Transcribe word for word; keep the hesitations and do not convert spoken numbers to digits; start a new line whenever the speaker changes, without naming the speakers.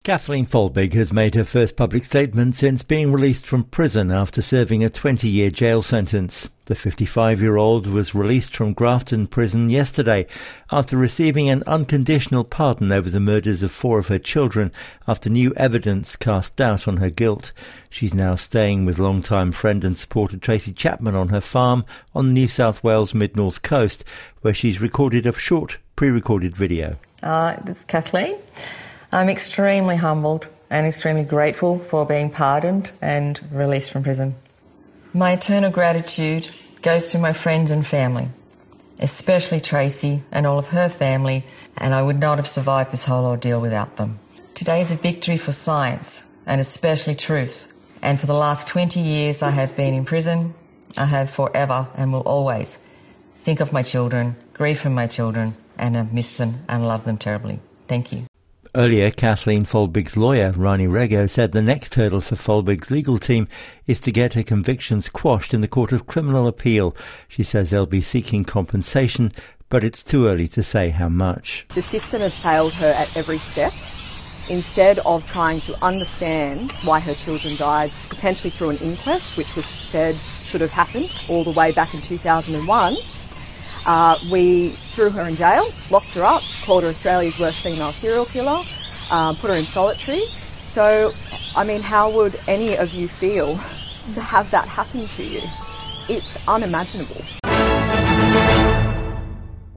Kathleen Folbig has made her first public statement since being released from prison after serving a twenty-year jail sentence. The fifty-five-year-old was released from Grafton Prison yesterday after receiving an unconditional pardon over the murders of four of her children after new evidence cast doubt on her guilt. She's now staying with longtime friend and supporter Tracy Chapman on her farm on the New South Wales mid-north coast, where she's recorded a short pre-recorded video.
Uh, this is Kathleen. I'm extremely humbled and extremely grateful for being pardoned and released from prison. My eternal gratitude goes to my friends and family, especially Tracy and all of her family, and I would not have survived this whole ordeal without them. Today is a victory for science and especially truth, and for the last twenty years I have been in prison. I have forever and will always think of my children, grieve for my children, and I miss them and love them terribly. Thank you.
Earlier, Kathleen Folbig's lawyer, Rani Rego, said the next hurdle for Folbig's legal team is to get her convictions quashed in the Court of Criminal Appeal. She says they'll be seeking compensation, but it's too early to say how much.
The system has failed her at every step. Instead of trying to understand why her children died, potentially through an inquest, which was said should have happened all the way back in two thousand one, Uh, we threw her in jail, locked her up, called her Australia's worst female serial killer, um, put her in solitary. So, I mean, how would any of you feel to have that happen to you? It's unimaginable.